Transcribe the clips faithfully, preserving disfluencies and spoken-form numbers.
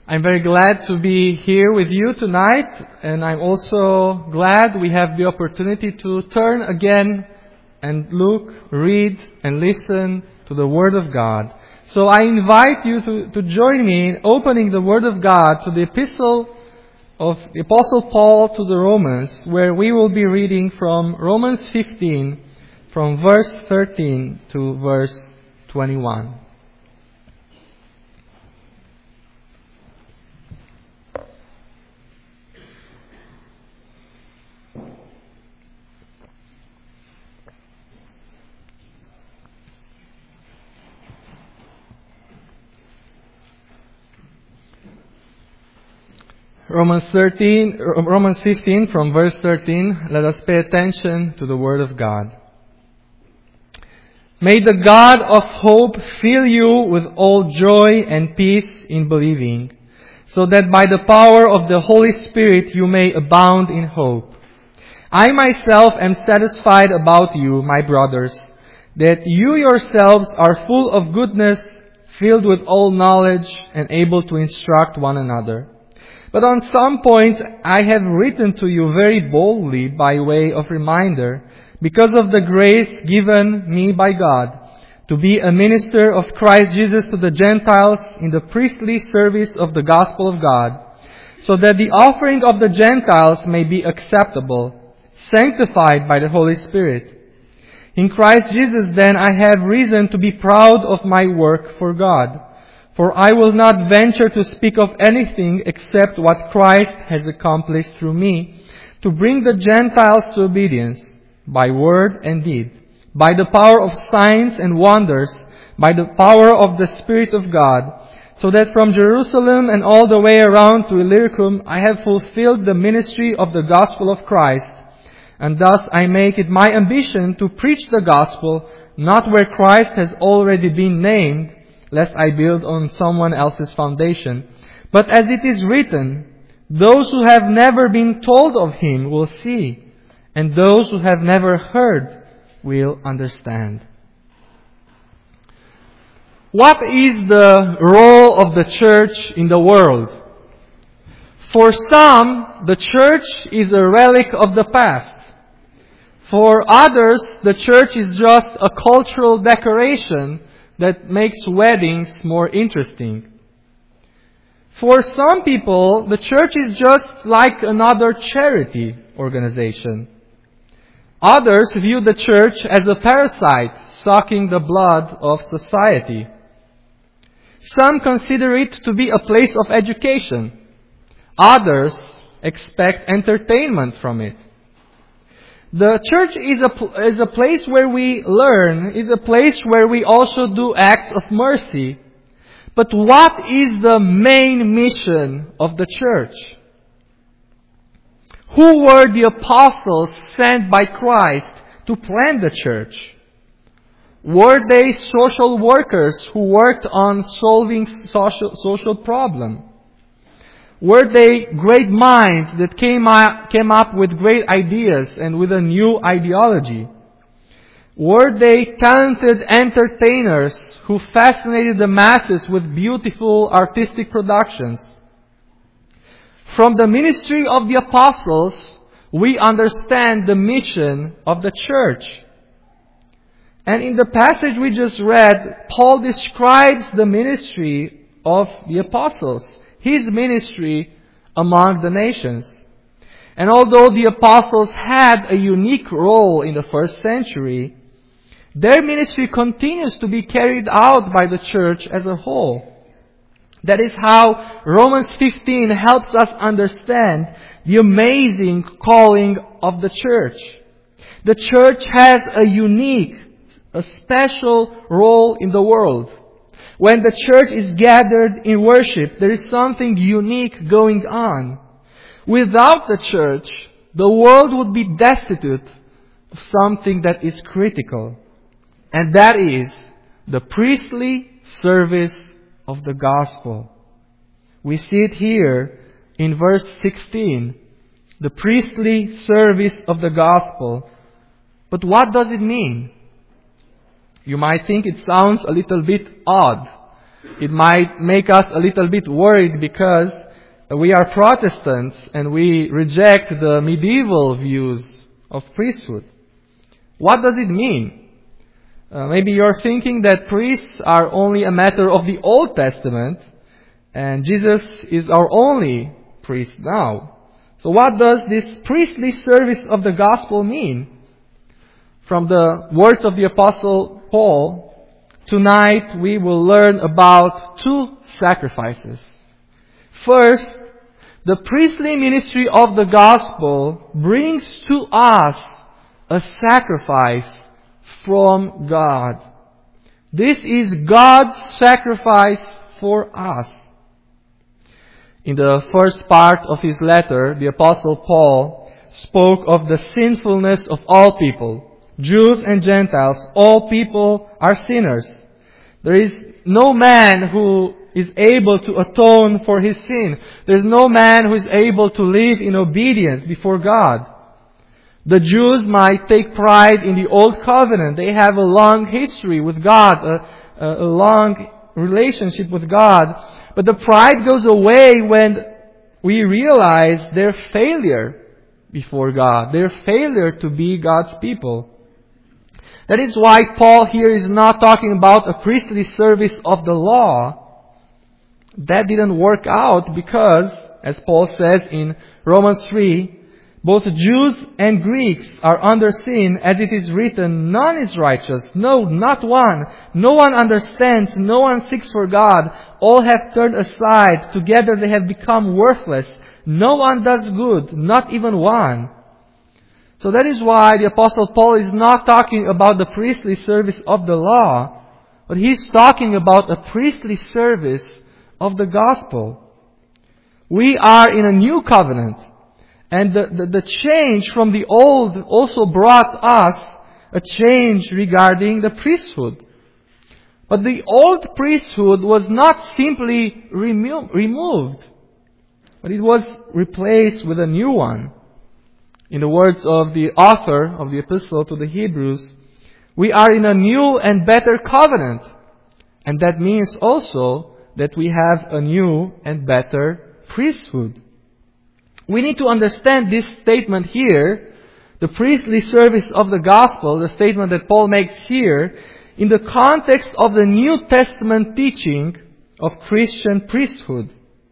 I'm very glad to be here with you tonight, and I'm also glad we have the opportunity to turn again and look, read, and listen to the Word of God. So I invite you to, to join me in opening the Word of God to the Epistle of the Apostle Paul to the Romans, where we will be reading from Romans fifteen, from verse thirteen to verse twenty-one. Romans thirteen, Romans fifteen, from verse thirteen, let us pay attention to the Word of God. May the God of hope fill you with all joy and peace in believing, so that by the power of the Holy Spirit you may abound in hope. I myself am satisfied about you, my brothers, that you yourselves are full of goodness, filled with all knowledge, and able to instruct one another. But on some points I have written to you very boldly by way of reminder, because of the grace given me by God, to be a minister of Christ Jesus to the Gentiles in the priestly service of the gospel of God, so that the offering of the Gentiles may be acceptable, sanctified by the Holy Spirit. In Christ Jesus then I have reason to be proud of my work for God. For I will not venture to speak of anything except what Christ has accomplished through me, to bring the Gentiles to obedience, by word and deed, by the power of signs and wonders, by the power of the Spirit of God, so that from Jerusalem and all the way around to Illyricum I have fulfilled the ministry of the gospel of Christ, and thus I make it my ambition to preach the gospel, not where Christ has already been named, lest I build on someone else's foundation. But as it is written, those who have never been told of Him will see, and those who have never heard will understand. What is the role of the church in the world? For some, the church is a relic of the past. For others, the church is just a cultural decoration that makes weddings more interesting. For some people, the church is just like another charity organization. Others view the church as a parasite sucking the blood of society. Some consider it to be a place of education. Others expect entertainment from it. The church is a, is a place where we learn, is a place where we also do acts of mercy. But what is the main mission of the church? Who were the apostles sent by Christ to plant the church? Were they social workers who worked on solving social, social problems? Were they great minds that came up, came up with great ideas and with a new ideology? Were they talented entertainers who fascinated the masses with beautiful artistic productions? From the ministry of the apostles, we understand the mission of the church. And in the passage we just read, Paul describes the ministry of the apostles, his ministry among the nations. And although the apostles had a unique role in the first century, their ministry continues to be carried out by the church as a whole. That is how Romans fifteen helps us understand the amazing calling of the church. The church has a unique, a special role in the world. When the church is gathered in worship, there is something unique going on. Without the church, the world would be destitute of something that is critical. And that is the priestly service of the gospel. We see it here in verse sixteen. The priestly service of the gospel. But what does it mean? You might think it sounds a little bit odd. it might make us a little bit worried because we are Protestants and we reject the medieval views of priesthood. What does it mean? Uh, maybe you're thinking that priests are only a matter of the Old Testament and Jesus is our only priest now. So what does this priestly service of the gospel mean? From the words of the Apostle Paul, tonight we will learn about two sacrifices. First, the priestly ministry of the gospel brings to us a sacrifice from God. This is God's sacrifice for us. In the first part of his letter, the Apostle Paul spoke of the sinfulness of all people. Jews and Gentiles, all people are sinners. There is no man who is able to atone for his sin. There is no man who is able to live in obedience before God. The Jews might take pride in the Old Covenant. They have a long history with God, a, a long relationship with God. But the pride goes away when we realize their failure before God, their failure to be God's people. That is why Paul here is not talking about a priestly service of the law. That didn't work out because, as Paul says in Romans three, both Jews and Greeks are under sin, as it is written, none is righteous, no, not one. No one understands, no one seeks for God. All have turned aside, together they have become worthless. No one does good, not even one. So that is why the Apostle Paul is not talking about the priestly service of the law, but he's talking about a priestly service of the gospel. We are in a new covenant. And the, the, the change from the old also brought us a change regarding the priesthood. But the old priesthood was not simply remo- removed, but it was replaced with a new one. In the words of the author of the epistle to the Hebrews, we are in a new and better covenant. And that means also that we have a new and better priesthood. We need to understand this statement here, the priestly service of the gospel, the statement that Paul makes here, in the context of the New Testament teaching of Christian priesthood.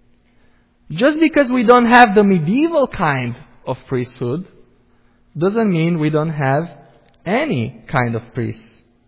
Just because we don't have the medieval kind of priesthood, doesn't mean we don't have any kind of priest.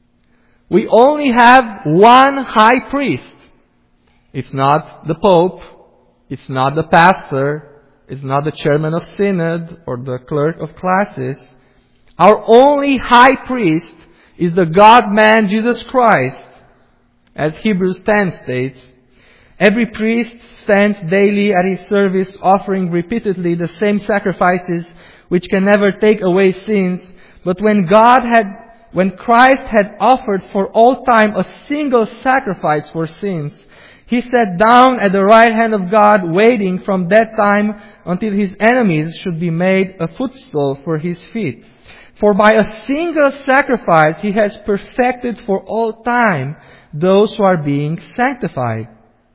We only have one high priest. It's not the Pope, it's not the pastor, it's not the chairman of synod or the clerk of classes. Our only high priest is the God-man Jesus Christ. As Hebrews ten states, every priest stands daily at his service, offering repeatedly the same sacrifices which can never take away sins. But when God had, when Christ had offered for all time a single sacrifice for sins, He sat down at the right hand of God, waiting from that time until His enemies should be made a footstool for His feet. For by a single sacrifice He has perfected for all time those who are being sanctified.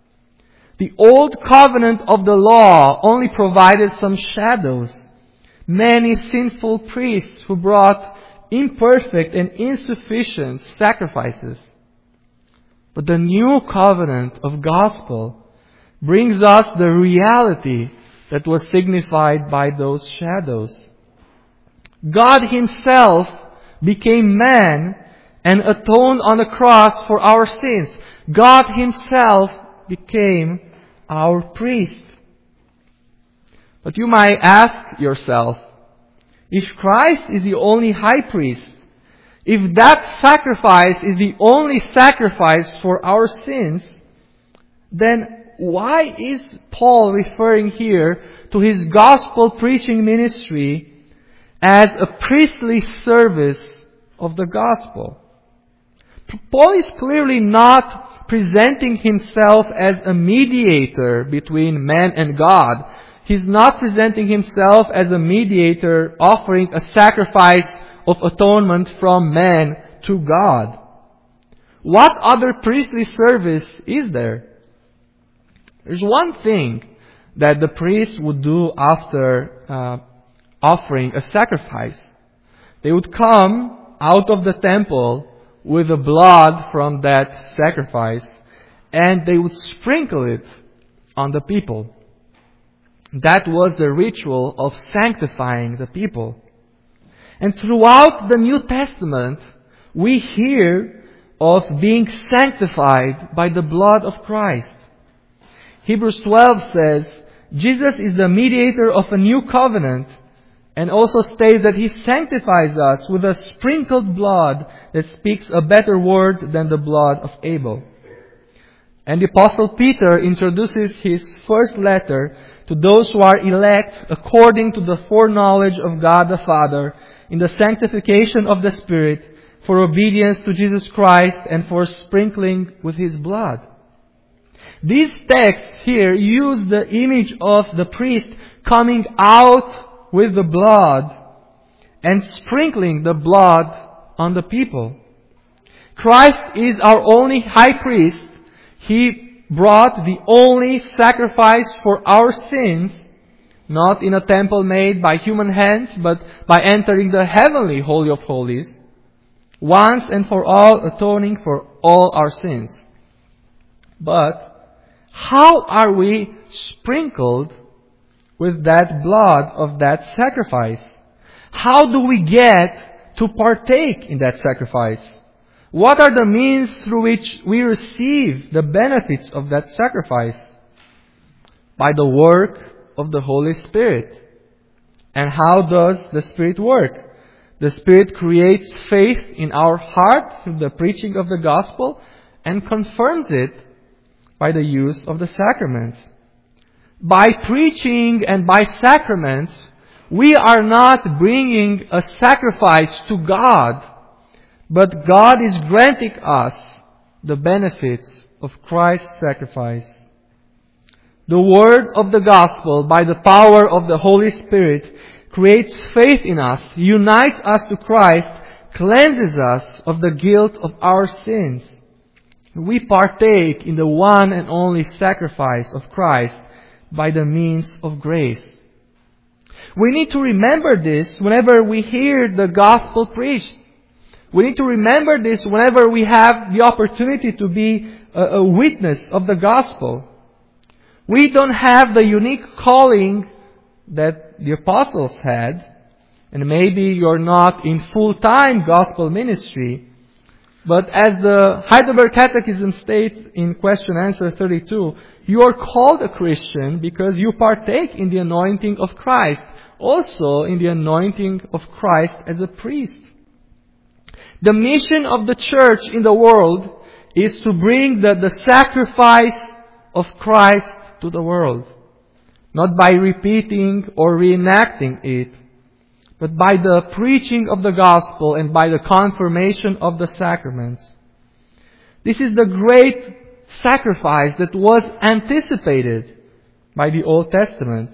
The old covenant of the law only provided some shadows. Many sinful priests who brought imperfect and insufficient sacrifices. But the new covenant of gospel brings us the reality that was signified by those shadows. God Himself became man and atoned on the cross for our sins. God Himself became our priest. But you might ask yourself, if Christ is the only high priest, if that sacrifice is the only sacrifice for our sins, then why is Paul referring here to his gospel preaching ministry as a priestly service of the gospel? Paul is clearly not presenting himself as a mediator between man and God. He's not presenting himself as a mediator offering a sacrifice of atonement from man to God. What other priestly service is there? There's one thing that the priest would do after uh, offering a sacrifice. They would come out of the temple with the blood from that sacrifice, and they would sprinkle it on the people. That was the ritual of sanctifying the people. And throughout the New Testament, we hear of being sanctified by the blood of Christ. Hebrews twelve says, Jesus is the mediator of a new covenant, and also states that He sanctifies us with a sprinkled blood that speaks a better word than the blood of Abel. And the Apostle Peter introduces his first letter to those who are elect according to the foreknowledge of God the Father in the sanctification of the Spirit for obedience to Jesus Christ and for sprinkling with His blood. These texts here use the image of the priest coming out with the blood and sprinkling the blood on the people. Christ is our only high priest. He brought the only sacrifice for our sins, not in a temple made by human hands, but by entering the heavenly Holy of Holies, once and for all atoning for all our sins. But how are we sprinkled with that blood of that sacrifice? How do we get to partake in that sacrifice? What are the means through which we receive the benefits of that sacrifice? By the work of the Holy Spirit. And how does the Spirit work? The Spirit creates faith in our heart through the preaching of the gospel and confirms it by the use of the sacraments. By preaching and by sacraments, we are not bringing a sacrifice to God, but God is granting us the benefits of Christ's sacrifice. The word of the gospel, by the power of the Holy Spirit, creates faith in us, unites us to Christ, cleanses us of the guilt of our sins. We partake in the one and only sacrifice of Christ by the means of grace. We need to remember this whenever we hear the gospel preached. We need to remember this whenever we have the opportunity to be a, a witness of the gospel. We don't have the unique calling that the apostles had, and maybe you're not in full-time gospel ministry, but as the Heidelberg Catechism states in question answer thirty-two, you are called a Christian because you partake in the anointing of Christ, also in the anointing of Christ as a priest. The mission of the church in the world is to bring the, the sacrifice of Christ to the world. Not by repeating or reenacting it, but by the preaching of the gospel and by the confirmation of the sacraments. This is the great sacrifice that was anticipated by the Old Testament.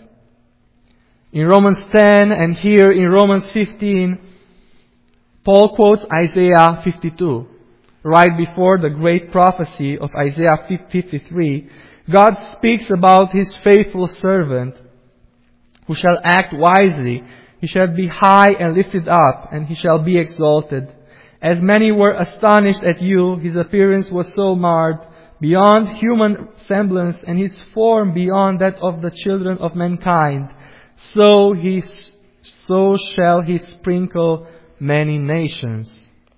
In Romans ten and here in Romans fifteen, Paul quotes Isaiah fifty-two. Right before the great prophecy of Isaiah fifty-three, God speaks about His faithful servant who shall act wisely. He shall be high and lifted up, and he shall be exalted. As many were astonished at you, his appearance was so marred, beyond human semblance, and his form beyond that of the children of mankind. So he, so shall he sprinkle many nations.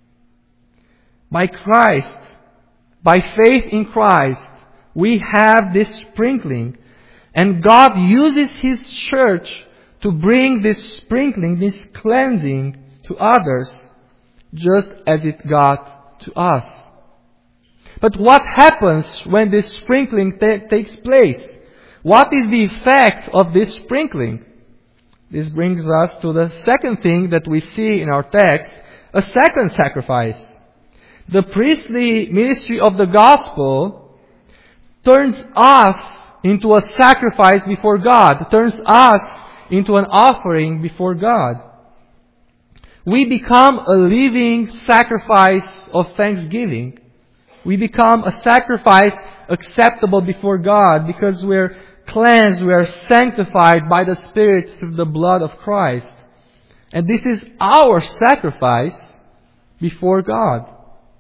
By Christ, by faith in Christ, we have this sprinkling, and God uses His church to bring this sprinkling, this cleansing to others, just as it got to us. But what happens when this sprinkling ta- takes place? What is the effect of this sprinkling? This brings us to the second thing that we see in our text, a second sacrifice. The priestly ministry of the gospel turns us into a sacrifice before God, turns us into an offering before God. We become a living sacrifice of thanksgiving. We become a sacrifice acceptable before God because we're cleansed, we are sanctified by the Spirit through the blood of Christ. And this is our sacrifice before God.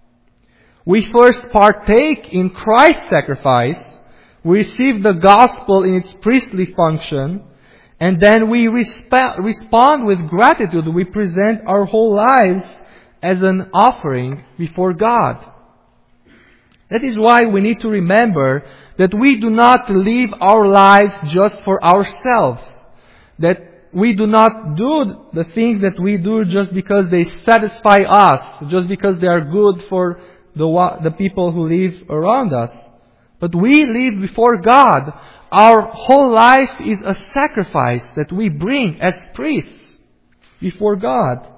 We first partake in Christ's sacrifice, we receive the gospel in its priestly function, and then we resp- respond with gratitude. We present our whole lives as an offering before God. That is why we need to remember that we do not live our lives just for ourselves. That we do not do the things that we do just because they satisfy us, just because they are good for the, the people who live around us. But we live before God. Our whole life is a sacrifice that we bring as priests before God.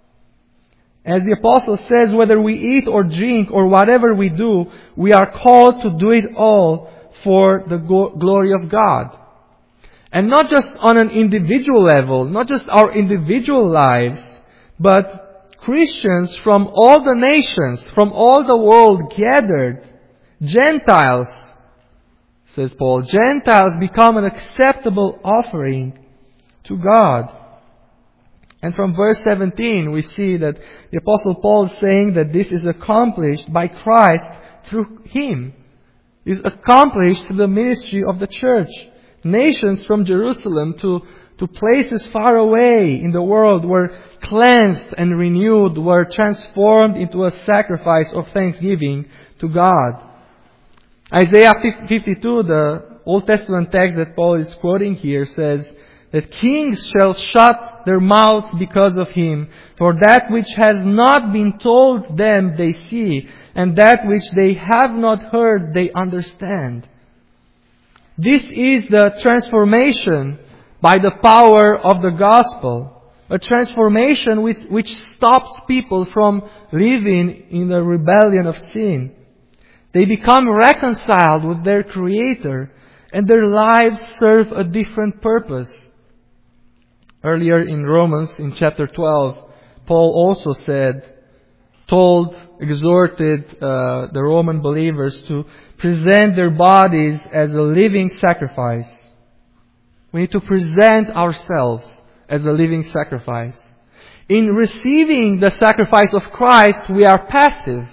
As the Apostle says, whether we eat or drink or whatever we do, we are called to do it all for the glory of God. And not just on an individual level, not just our individual lives, but Christians from all the nations, from all the world gathered, Gentiles, says Paul, Gentiles become an acceptable offering to God. And from verse seventeen, we see that the Apostle Paul is saying that this is accomplished by Christ through Him. It is accomplished through the ministry of the church. Nations from Jerusalem to, to places far away in the world were cleansed and renewed, were transformed into a sacrifice of thanksgiving to God. Isaiah fifty-two, the Old Testament text that Paul is quoting here, says that kings shall shut their mouths because of him, for that which has not been told them they see, and that which they have not heard they understand. This is the transformation by the power of the gospel. A transformation which, which stops people from living in the rebellion of sin. They become reconciled with their Creator, and their lives serve a different purpose. Earlier in Romans, in chapter twelve, Paul also said, told, exhorted uh, the Roman believers to present their bodies as a living sacrifice. We need to present ourselves as a living sacrifice. In receiving the sacrifice of Christ, we are passive.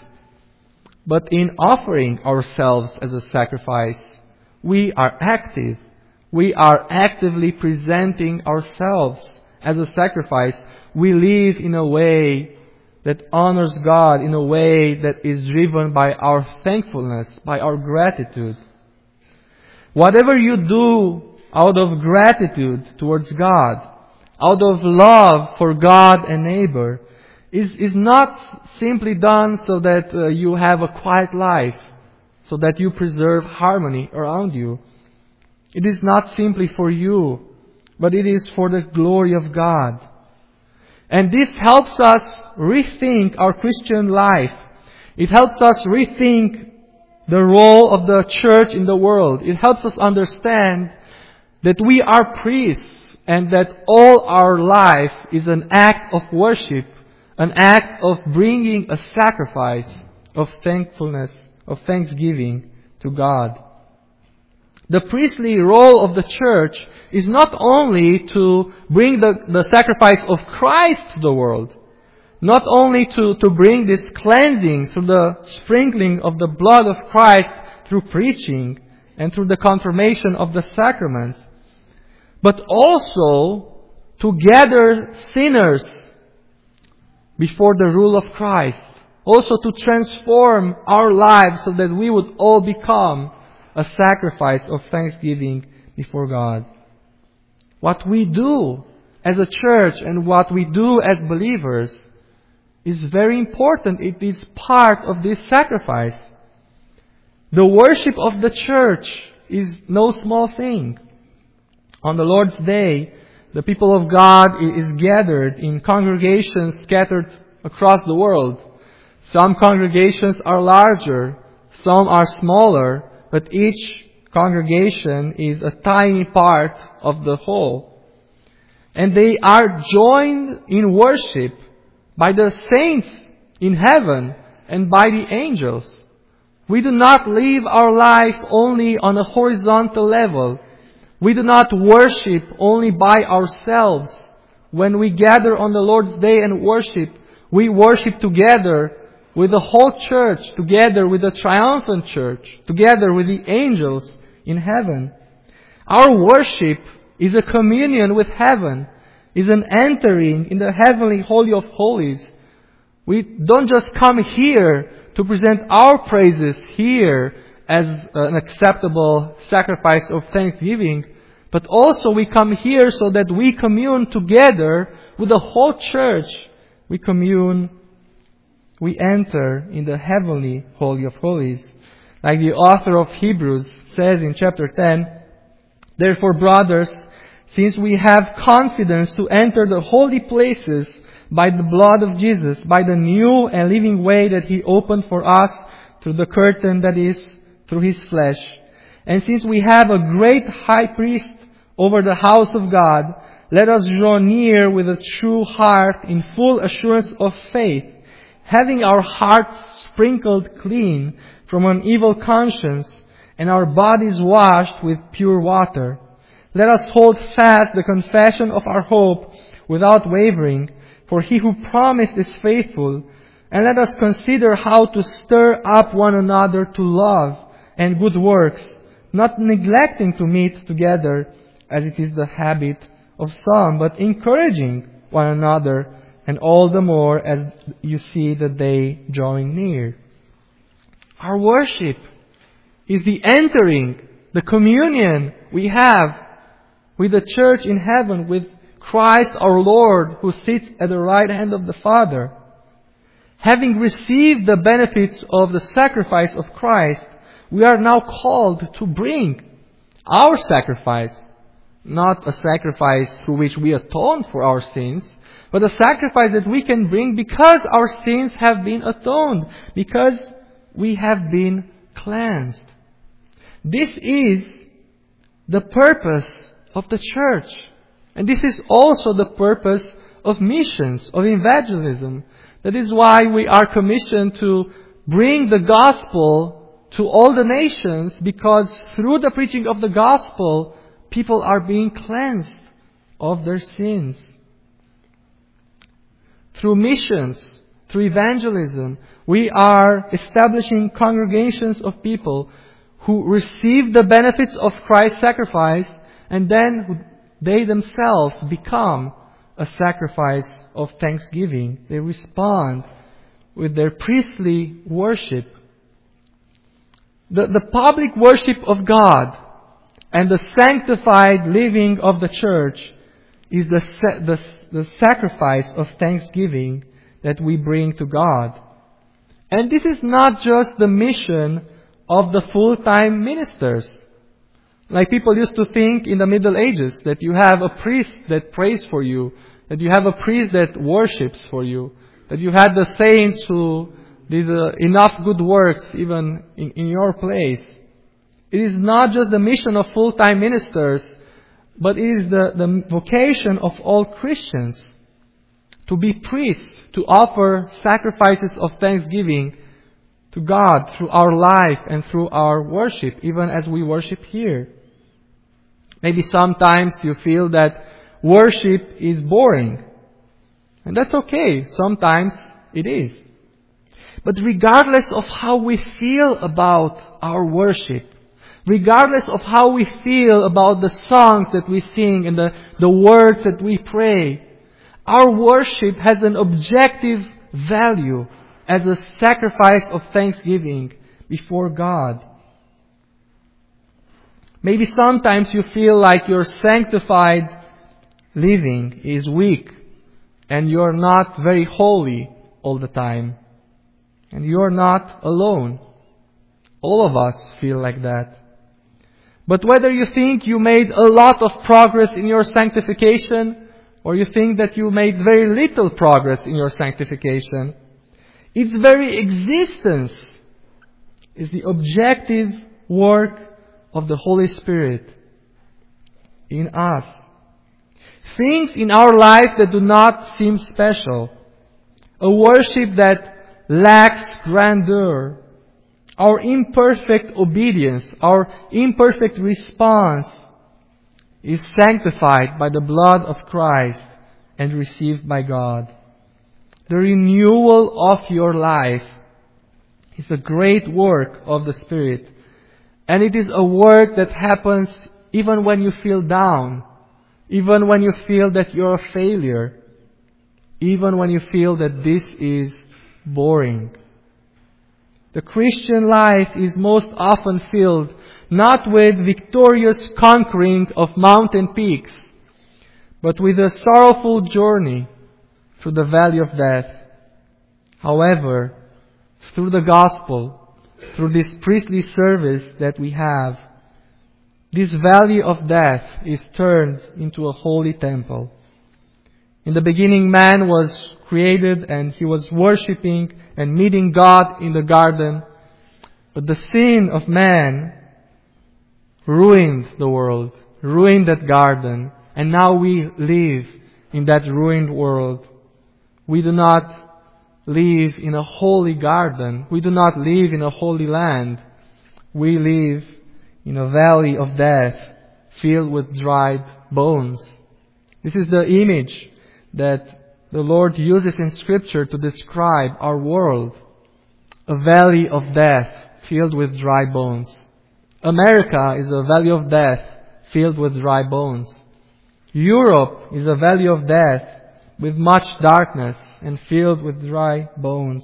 But in offering ourselves as a sacrifice, we are active. We are actively presenting ourselves as a sacrifice. We live in a way that honors God, in a way that is driven by our thankfulness, by our gratitude. Whatever you do out of gratitude towards God, out of love for God and neighbor, is, is not simply done so that uh, you have a quiet life, so that you preserve harmony around you. It is not simply for you, but it is for the glory of God. And this helps us rethink our Christian life. It helps us rethink the role of the church in the world. It helps us understand that we are priests and that all our life is an act of worship, an act of bringing a sacrifice of thankfulness, of thanksgiving to God. The priestly role of the church is not only to bring the, the sacrifice of Christ to the world, not only to, to bring this cleansing through the sprinkling of the blood of Christ through preaching and through the confirmation of the sacraments, but also to gather sinners before the rule of Christ. Also to transform our lives so that we would all become a sacrifice of thanksgiving before God. What we do as a church and what we do as believers is very important. It is part of this sacrifice. The worship of the church is no small thing. On the Lord's Day, the people of God is gathered in congregations scattered across the world. Some congregations are larger, some are smaller, but each congregation is a tiny part of the whole. And they are joined in worship by the saints in heaven and by the angels. We do not live our life only on a horizontal level. We do not worship only by ourselves. When we gather on the Lord's Day and worship, we worship together with the whole church, together with the triumphant church, together with the angels in heaven. Our worship is a communion with heaven, is an entering in the heavenly Holy of Holies. We don't just come here to present our praises here as an acceptable sacrifice of thanksgiving, but also we come here so that we commune together with the whole church. We commune, we enter in the heavenly Holy of Holies. Like the author of Hebrews says in chapter ten, "Therefore, brothers, since we have confidence to enter the holy places by the blood of Jesus, by the new and living way that He opened for us through the curtain that is through His flesh, and since we have a great high priest over the house of God, let us draw near with a true heart in full assurance of faith, having our hearts sprinkled clean from an evil conscience and our bodies washed with pure water. Let us hold fast the confession of our hope without wavering, for He who promised is faithful. And let us consider how to stir up one another to love and good works, not neglecting to meet together, as it is the habit of some, but encouraging one another, and all the more as you see the day drawing near." Our worship is the entering, the communion we have with the church in heaven, with Christ our Lord, who sits at the right hand of the Father. Having received the benefits of the sacrifice of Christ, we are now called to bring our sacrifice, not a sacrifice through which we atone for our sins, but a sacrifice that we can bring because our sins have been atoned, because we have been cleansed. This is the purpose of the church. And this is also the purpose of missions, of evangelism. That is why we are commissioned to bring the gospel to all the nations, because through the preaching of the gospel, people are being cleansed of their sins. Through missions, through evangelism, we are establishing congregations of people who receive the benefits of Christ's sacrifice, and then they themselves become a sacrifice of thanksgiving. They respond with their priestly worship. The, the public worship of God and the sanctified living of the church is the, the, the sacrifice of thanksgiving that we bring to God. And this is not just the mission of the full-time ministers. Like people used to think in the Middle Ages, that you have a priest that prays for you, that you have a priest that worships for you, that you had the saints who did uh, enough good works even in, in your place. It is not just the mission of full-time ministers, but it is the, the vocation of all Christians to be priests, to offer sacrifices of thanksgiving to God through our life and through our worship, even as we worship here. Maybe sometimes you feel that worship is boring. And that's okay. Sometimes it is. But regardless of how we feel about our worship, regardless of how we feel about the songs that we sing and the, the words that we pray, our worship has an objective value as a sacrifice of thanksgiving before God. Maybe sometimes you feel like your sanctified living is weak and you're not very holy all the time. And you're not alone. All of us feel like that. But whether you think you made a lot of progress in your sanctification, or you think that you made very little progress in your sanctification, its very existence is the objective work of the Holy Spirit in us. Things in our life that do not seem special, a worship that lacks grandeur, our imperfect obedience, our imperfect response is sanctified by the blood of Christ and received by God. The renewal of your life is a great work of the Spirit. And it is a work that happens even when you feel down, even when you feel that you're a failure, even when you feel that this is boring. The Christian life is most often filled not with victorious conquering of mountain peaks, but with a sorrowful journey through the valley of death. However, through the gospel, through this priestly service that we have, this valley of death is turned into a holy temple. In the beginning, man was created and he was worshipping and meeting God in the garden. But the sin of man ruined the world, ruined that garden, and now we live in that ruined world. We do not live in a holy garden. We do not live in a holy land. We live in a valley of death filled with dried bones. This is the image that the Lord uses in Scripture to describe our world. A valley of death filled with dry bones. America is a valley of death filled with dry bones. Europe is a valley of death with much darkness and filled with dry bones.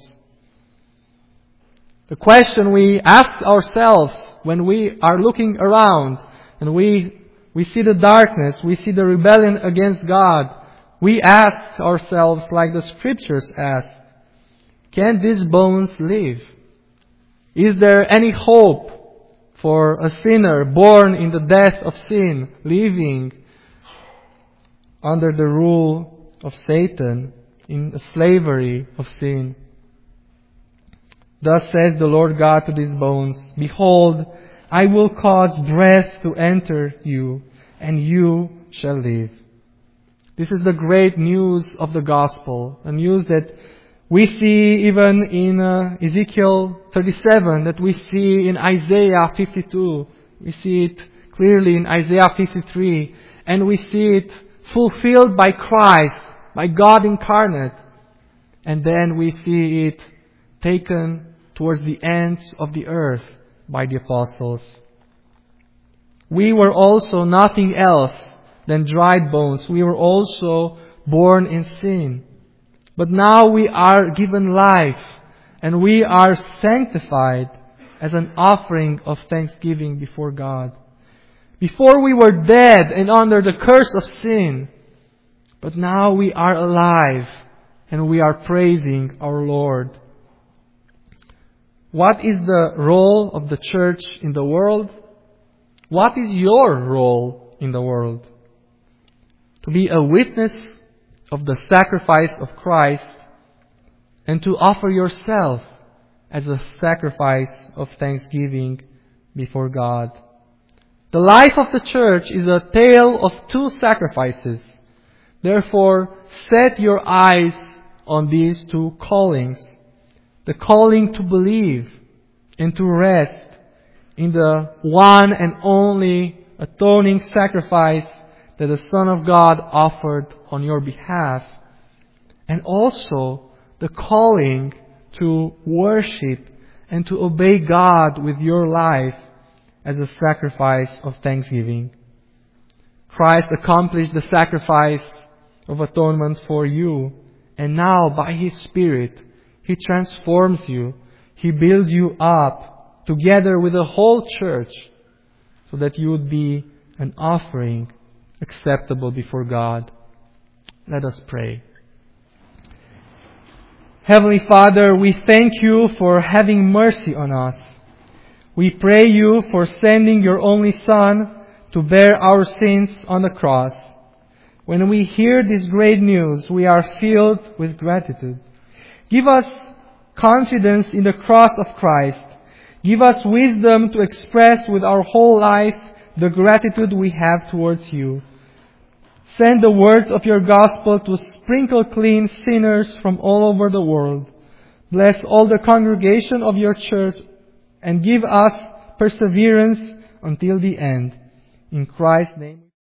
The question we ask ourselves when we are looking around and we, we see the darkness, we see the rebellion against God, we ask ourselves like the Scriptures ask, can these bones live? Is there any hope for a sinner born in the death of sin, living under the rule of Satan, in the slavery of sin? Thus says the Lord God to these bones, behold, I will cause breath to enter you, and you shall live. This is the great news of the gospel, a news that we see even in uh, Ezekiel thirty-seven, that we see in Isaiah fifty-two, we see it clearly in Isaiah fifty-three, and we see it fulfilled by Christ, by God incarnate. And then we see it taken towards the ends of the earth by the apostles. We were also nothing else than dried bones. We were also born in sin. But now we are given life and we are sanctified as an offering of thanksgiving before God. Before we were dead and under the curse of sin, but now we are alive and we are praising our Lord. What is the role of the church in the world? What is your role in the world? To be a witness of the sacrifice of Christ and to offer yourself as a sacrifice of thanksgiving before God. The life of the church is a tale of two sacrifices. Therefore, set your eyes on these two callings. The calling to believe and to rest in the one and only atoning sacrifice that the Son of God offered on your behalf. And also the calling to worship and to obey God with your life as a sacrifice of thanksgiving. Christ accomplished the sacrifice of atonement for you. And now by His Spirit, He transforms you. He builds you up together with the whole church so that you would be an offering acceptable before God. Let us pray. Heavenly Father, we thank You for having mercy on us. We pray You for sending Your only Son to bear our sins on the cross. When we hear this great news, we are filled with gratitude. Give us confidence in the cross of Christ. Give us wisdom to express with our whole life the gratitude we have towards You. Send the words of Your gospel to sprinkle clean sinners from all over the world. Bless all the congregation of Your church and give us perseverance until the end. In Christ's name.